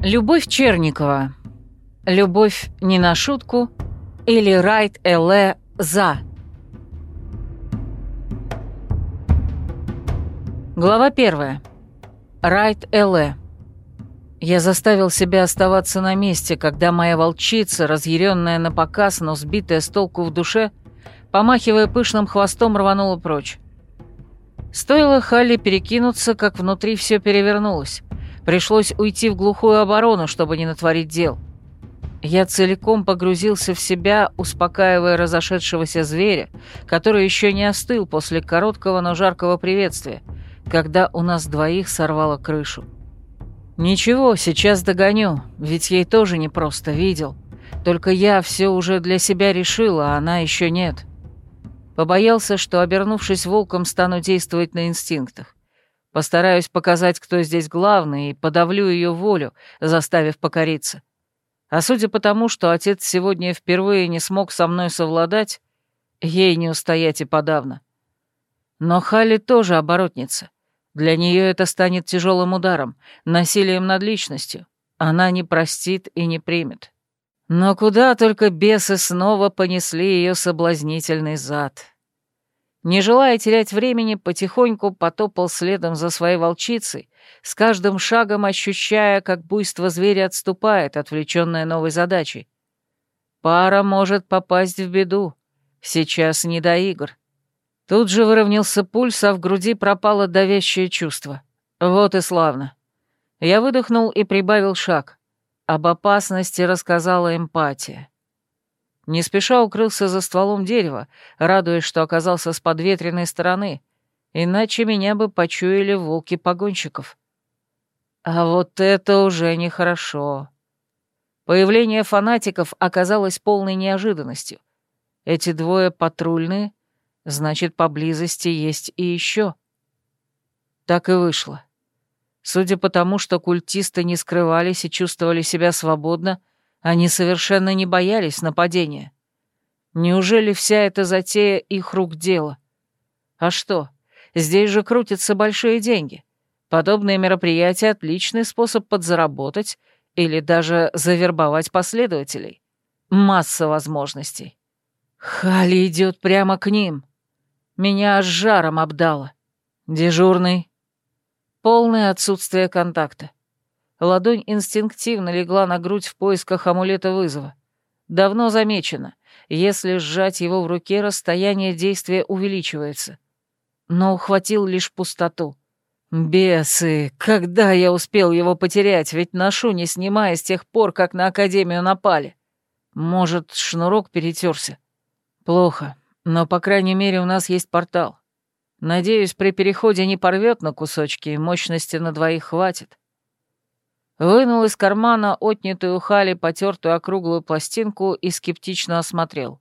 Любовь Черникова. Любовь не на шутку или Райт Эле за. Глава 1. Райт Эле. Я заставил себя оставаться на месте, когда моя волчица, разъяренная напоказ, но сбитая с толку в душе, помахивая пышным хвостом, рванула прочь. Стоило Халли перекинуться, как внутри все перевернулось. Пришлось уйти в глухую оборону, чтобы не натворить дел. Я целиком погрузился в себя, успокаивая разошедшегося зверя, который еще не остыл после короткого, но жаркого приветствия, когда у нас двоих сорвало крышу. Ничего, сейчас догоню, ведь ей тоже непросто, видел. Только я все уже для себя решила, а она еще нет. Побоялся, что, обернувшись волком, стану действовать на инстинктах. Постараюсь показать, кто здесь главный, и подавлю ее волю, заставив покориться. А судя по тому, что отец сегодня впервые не смог со мной совладать, ей не устоять и подавно. Но Халли тоже оборотница. Для нее это станет тяжелым ударом, насилием над личностью. Она не простит и не примет. Но куда только бесы снова понесли ее соблазнительный зад. Не желая терять времени, потихоньку потопал следом за своей волчицей, с каждым шагом ощущая, как буйство зверя отступает, отвлечённое новой задачей. Пара может попасть в беду. Сейчас не до игр. Тут же выровнялся пульс, а в груди пропало давящее чувство. Вот и славно. Я выдохнул и прибавил шаг. Об опасности рассказала эмпатия. Не спеша укрылся за стволом дерева, радуясь, что оказался с подветренной стороны, иначе меня бы почуяли волки погонщиков. А вот это уже нехорошо. Появление фанатиков оказалось полной неожиданностью. Эти двое патрульные, значит, поблизости есть и еще. Так и вышло. Судя по тому, что культисты не скрывались и чувствовали себя свободно, они совершенно не боялись нападения. Неужели вся эта затея их рук дело? А что, здесь же крутятся большие деньги. Подобные мероприятия — отличный способ подзаработать или даже завербовать последователей. Масса возможностей. Халли идет прямо к ним. Меня аж жаром обдало. Дежурный. Полное отсутствие контакта. Ладонь инстинктивно легла на грудь в поисках амулета вызова. Давно замечено, если сжать его в руке, расстояние действия увеличивается. Но ухватил лишь пустоту. Бесы, когда я успел его потерять, ведь ношу, не снимая с тех пор, как на Академию напали. Может, шнурок перетерся? Плохо, но, по крайней мере, у нас есть портал. Надеюсь, при переходе не порвет на кусочки, и мощности на двоих хватит. Вынул из кармана отнятую у Хали потертую округлую пластинку и скептично осмотрел.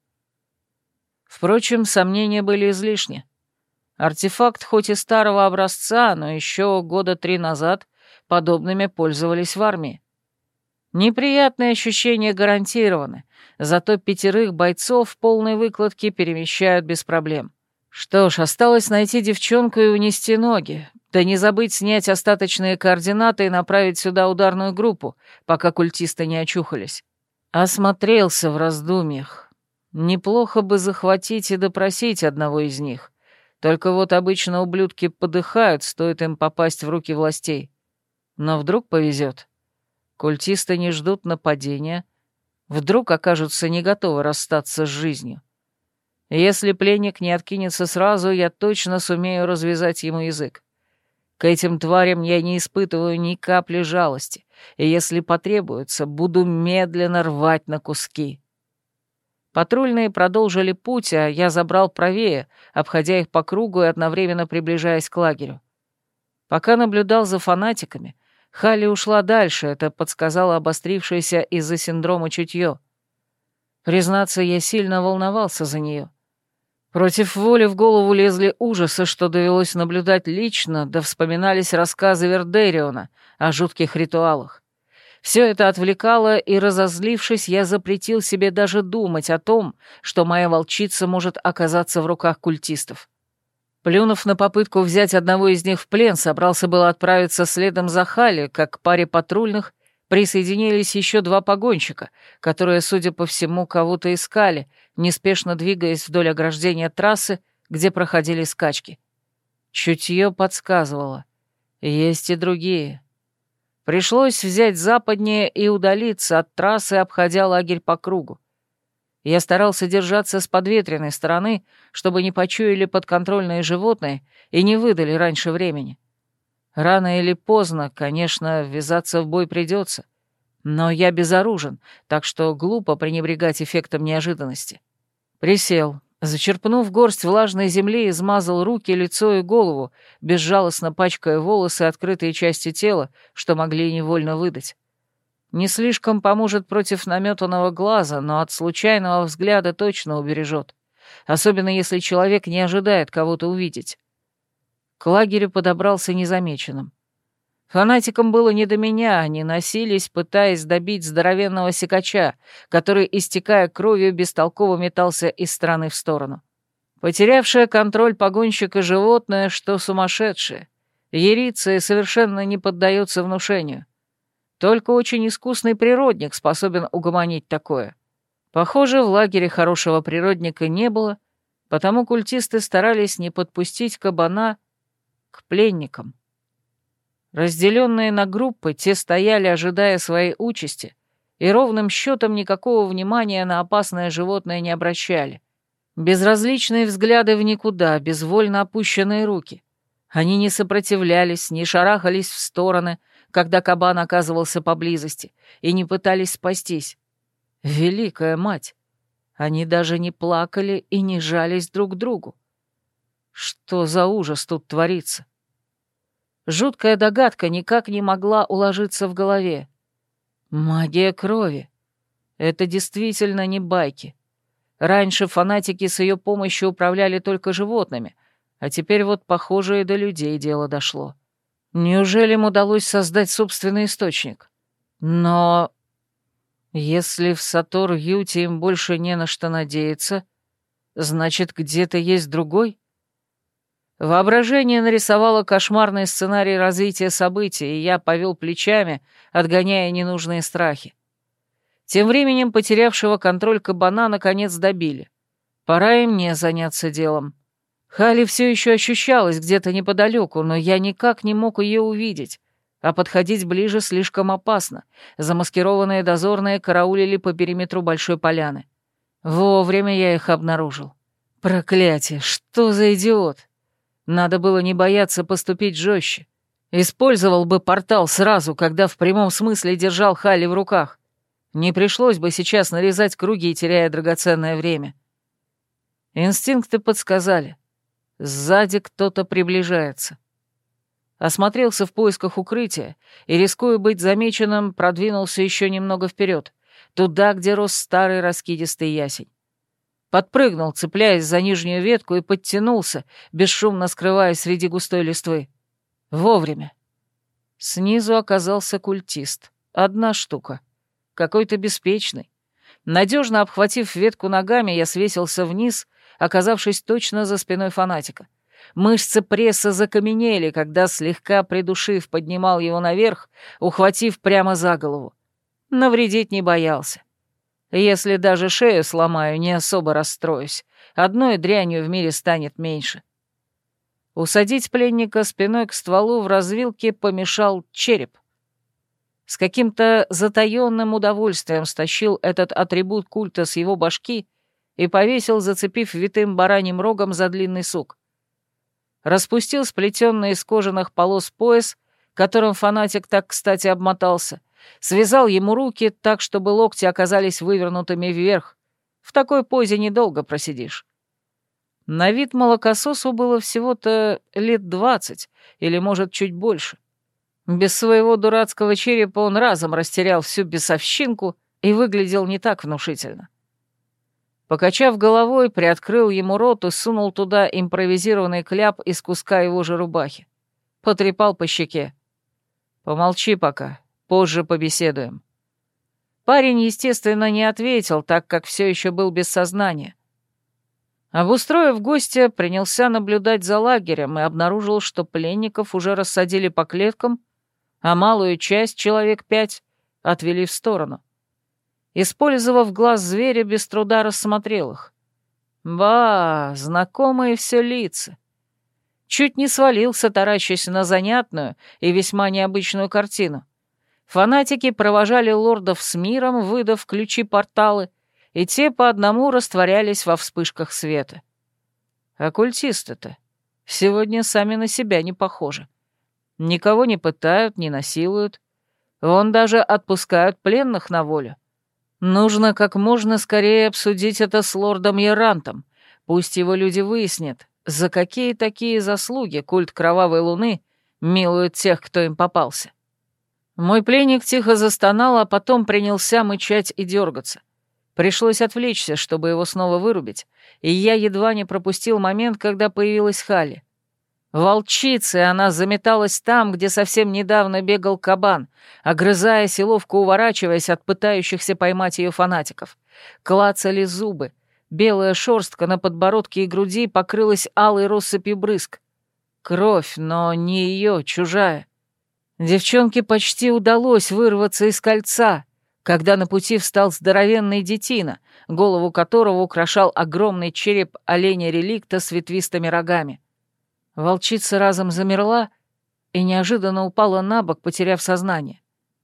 Впрочем, сомнения были излишни. Артефакт хоть и старого образца, но еще года 3 назад подобными пользовались в армии. Неприятные ощущения гарантированы, зато 5 бойцов в полной выкладке перемещают без проблем. Что ж, осталось найти девчонку и унести ноги. Да не забыть снять остаточные координаты и направить сюда ударную группу, пока культисты не очухались. Осмотрелся в раздумьях. Неплохо бы захватить и допросить одного из них. Только вот обычно ублюдки подыхают, стоит им попасть в руки властей. Но вдруг повезет. Культисты не ждут нападения. Вдруг окажутся не готовы расстаться с жизнью. Если пленник не откинется сразу, я точно сумею развязать ему язык. К этим тварям я не испытываю ни капли жалости, и если потребуется, буду медленно рвать на куски. Патрульные продолжили путь, а я забрал правее, обходя их по кругу и одновременно приближаясь к лагерю. Пока наблюдал за фанатиками, Халли ушла дальше, это подсказало обострившееся из-за синдрома чутье. Признаться, я сильно волновался за нее. Против воли в голову лезли ужасы, что довелось наблюдать лично, да вспоминались рассказы Вердериона о жутких ритуалах. Все это отвлекало, и, разозлившись, я запретил себе даже думать о том, что моя волчица может оказаться в руках культистов. Плюнув на попытку взять одного из них в плен, собрался было отправиться следом за Халли, как к паре патрульных Присоединились еще 2 погонщика, которые, судя по всему, кого-то искали, неспешно двигаясь вдоль ограждения трассы, где проходили скачки. Чутье подсказывало. Есть и другие. Пришлось взять западнее и удалиться от трассы, обходя лагерь по кругу. Я старался держаться с подветренной стороны, чтобы не почуяли подконтрольные животные и не выдали раньше времени. Рано или поздно, конечно, ввязаться в бой придется, но я безоружен, так что глупо пренебрегать эффектом неожиданности. Присел, зачерпнув горсть влажной земли, измазал руки, лицо и голову, безжалостно пачкая волосы и открытые части тела, что могли невольно выдать. Не слишком поможет против наметанного глаза, но от случайного взгляда точно убережет, особенно если человек не ожидает кого-то увидеть. К лагерю подобрался незамеченным. Фанатикам было не до меня, они носились, пытаясь добить здоровенного сикача, который, истекая кровью, бестолково метался из стороны в сторону. Потерявшее контроль погонщика животное, что сумасшедшее, ярится и совершенно не поддается внушению. Только очень искусный природник способен угомонить такое. Похоже, в лагере хорошего природника не было, потому культисты старались не подпустить кабана к пленникам. Разделенные на группы, те стояли, ожидая своей участи, и ровным счетом никакого внимания на опасное животное не обращали. Безразличные взгляды в никуда, безвольно опущенные руки. Они не сопротивлялись, не шарахались в стороны, когда кабан оказывался поблизости, и не пытались спастись. Великая мать! Они даже не плакали и не жались друг к другу. Что за ужас тут творится? Жуткая догадка никак не могла уложиться в голове. Магия крови. Это действительно не байки. Раньше фанатики с ее помощью управляли только животными, а теперь вот, похоже, и до людей дело дошло. Неужели им удалось создать собственный источник? Но если в Сатор-Юте им больше не на что надеяться, значит, где-то есть другой? Воображение нарисовало кошмарный сценарий развития событий, и я повел плечами, отгоняя ненужные страхи. Тем временем потерявшего контроль кабана наконец добили. Пора и мне заняться делом. Хали все еще ощущалась где-то неподалеку, но я никак не мог ее увидеть, а подходить ближе слишком опасно. Замаскированные дозорные караулили по периметру большой поляны. Вовремя я их обнаружил. Проклятие, что за идиот! Надо было не бояться поступить жестче. Использовал бы портал сразу, когда в прямом смысле держал Хали в руках. Не пришлось бы сейчас нарезать круги, теряя драгоценное время. Инстинкты подсказали. Сзади кто-то приближается. Осмотрелся в поисках укрытия и, рискуя быть замеченным, продвинулся еще немного вперед, туда, где рос старый раскидистый ясень. Подпрыгнул, цепляясь за нижнюю ветку, и подтянулся, бесшумно скрываясь среди густой листвы. Вовремя. Снизу оказался культист. Одна штука. Какой-то беспечный. Надежно обхватив ветку ногами, я свесился вниз, оказавшись точно за спиной фанатика. Мышцы пресса закаменели, когда, слегка придушив, поднимал его наверх, ухватив прямо за голову. Навредить не боялся. Если даже шею сломаю, не особо расстроюсь. Одной дрянью в мире станет меньше. Усадить пленника спиной к стволу в развилке помешал череп. С каким-то затаённым удовольствием стащил этот атрибут культа с его башки и повесил, зацепив витым бараньим рогом за длинный сук. Распустил сплетенный из кожаных полос пояс, которым фанатик так кстати обмотался, связал ему руки так, чтобы локти оказались вывернутыми вверх. В такой позе недолго просидишь. На вид молокососу было всего-то лет 20, или, может, чуть больше. Без своего дурацкого черепа он разом растерял всю бесовщинку и выглядел не так внушительно. Покачав головой, приоткрыл ему рот и сунул туда импровизированный кляп из куска его же рубахи. Потрепал по щеке. «Помолчи пока, позже побеседуем». Парень, естественно, не ответил, так как все еще был без сознания. Обустроив гостя, принялся наблюдать за лагерем и обнаружил, что пленников уже рассадили по клеткам, а малую часть, человек 5, отвели в сторону. Использовав глаз зверя, без труда рассмотрел их. Ба, знакомые все лица. Чуть не свалился, таращась на занятную и весьма необычную картину. Фанатики провожали лордов с миром, выдав ключи-порталы, и те по одному растворялись во вспышках света. Оккультисты-то сегодня сами на себя не похожи. Никого не пытают, не насилуют. Вон даже отпускают пленных на волю. Нужно как можно скорее обсудить это с лордом Ярантом. Пусть его люди выяснят, за какие такие заслуги культ Кровавой Луны милует тех, кто им попался. Мой пленник тихо застонал, а потом принялся мычать и дергаться. Пришлось отвлечься, чтобы его снова вырубить, и я едва не пропустил момент, когда появилась Халли. Волчицей она заметалась там, где совсем недавно бегал кабан, огрызаясь и ловко уворачиваясь от пытающихся поймать ее фанатиков. Клацали зубы, белая шерстка на подбородке и груди покрылась алой россыпью брызг. Кровь, но не ее, чужая. Девчонке почти удалось вырваться из кольца, когда на пути встал здоровенный детина, голову которого украшал огромный череп оленя-реликта с ветвистыми рогами. Волчица разом замерла и неожиданно упала на бок, потеряв сознание.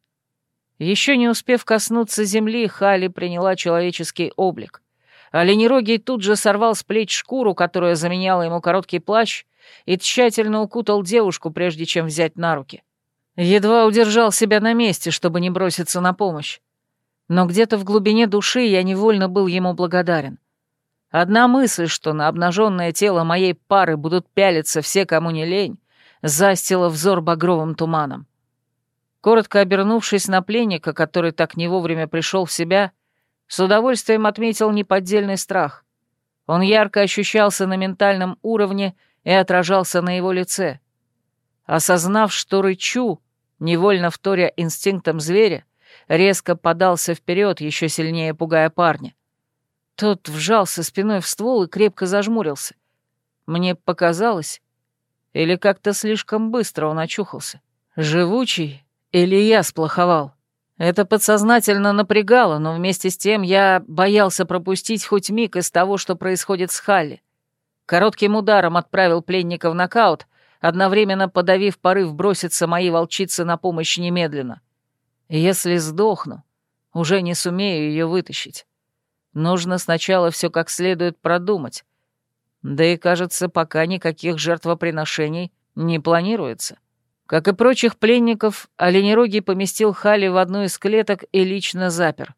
Еще не успев коснуться земли, Халли приняла человеческий облик. Оленерогий тут же сорвал с плеч шкуру, которая заменяла ему короткий плащ, и тщательно укутал девушку, прежде чем взять на руки. Едва удержал себя на месте, чтобы не броситься на помощь. Но где-то в глубине души я невольно был ему благодарен. Одна мысль, что на обнаженное тело моей пары будут пялиться все, кому не лень, застила взор багровым туманом. Коротко обернувшись на пленника, который так не вовремя пришел в себя, с удовольствием отметил неподдельный страх. Он ярко ощущался на ментальном уровне и отражался на его лице. Осознав, что рычу, невольно вторя инстинктам зверя, резко подался вперед, еще сильнее пугая парня. Тот вжался спиной в ствол и крепко зажмурился. Мне показалось, или как-то слишком быстро он очухался. Живучий или я сплоховал? Это подсознательно напрягало, но вместе с тем я боялся пропустить хоть миг из того, что происходит с Халли. Коротким ударом отправил пленника в нокаут, одновременно подавив порыв броситься моей волчице на помощь немедленно. Если сдохну, уже не сумею ее вытащить. Нужно сначала все как следует продумать. Да и, кажется, пока никаких жертвоприношений не планируется. Как и прочих пленников, оленерогий поместил Халли в одну из клеток и лично запер.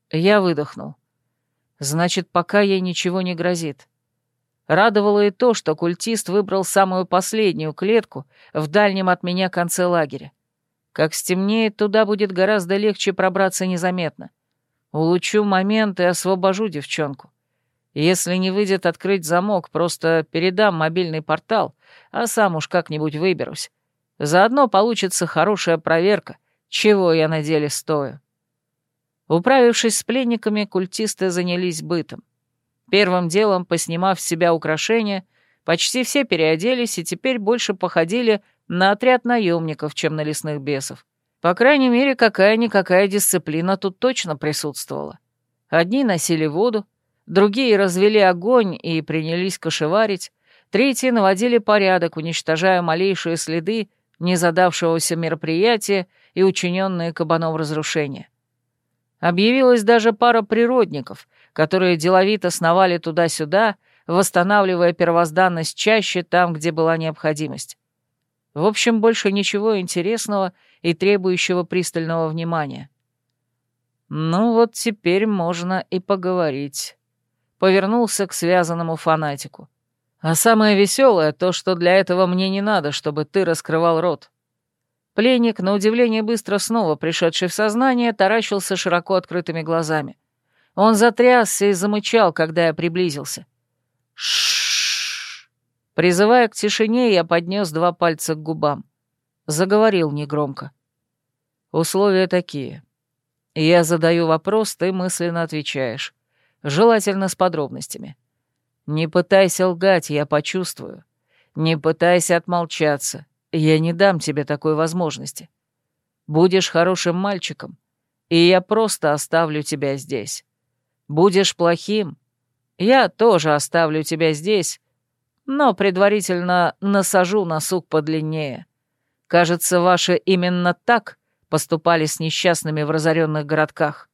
Я выдохнул. Значит, пока ей ничего не грозит. Радовало и то, что культист выбрал самую последнюю клетку в дальнем от меня конце лагеря. Как стемнеет, туда будет гораздо легче пробраться незаметно. Улучшу момент и освобожу девчонку. Если не выйдет открыть замок, просто передам мобильный портал, а сам уж как-нибудь выберусь. Заодно получится хорошая проверка, чего я на деле стою. Управившись с пленниками, культисты занялись бытом. Первым делом, поснимав с себя украшения, почти все переоделись и теперь больше походили на отряд наемников, чем на лесных бесов. По крайней мере, какая-никакая дисциплина тут точно присутствовала. Одни носили воду, другие развели огонь и принялись кошеварить, третьи наводили порядок, уничтожая малейшие следы незадавшегося мероприятия и учиненные кабаном разрушения. Объявилась даже пара природников, которые деловито сновали туда-сюда, восстанавливая первозданность чаще там, где была необходимость. В общем, больше ничего интересного и требующего пристального внимания. Ну вот теперь можно и поговорить. Повернулся к связанному фанатику. А самое веселое то, что для этого мне не надо, чтобы ты раскрывал рот. Пленник, на удивление быстро снова пришедший в сознание, таращился широко открытыми глазами. Он затрясся и замычал, когда я приблизился. Шш. Призывая к тишине, я поднес 2 пальца к губам. Заговорил негромко. Условия такие. Я задаю вопрос, ты мысленно отвечаешь. Желательно с подробностями. Не пытайся лгать, я почувствую. Не пытайся отмолчаться. Я не дам тебе такой возможности. Будешь хорошим мальчиком. и я просто оставлю тебя здесь. Будешь плохим, я тоже оставлю тебя здесь, но предварительно насажу на сук подлиннее. Кажется, ваши именно так поступали с несчастными в разоренных городках.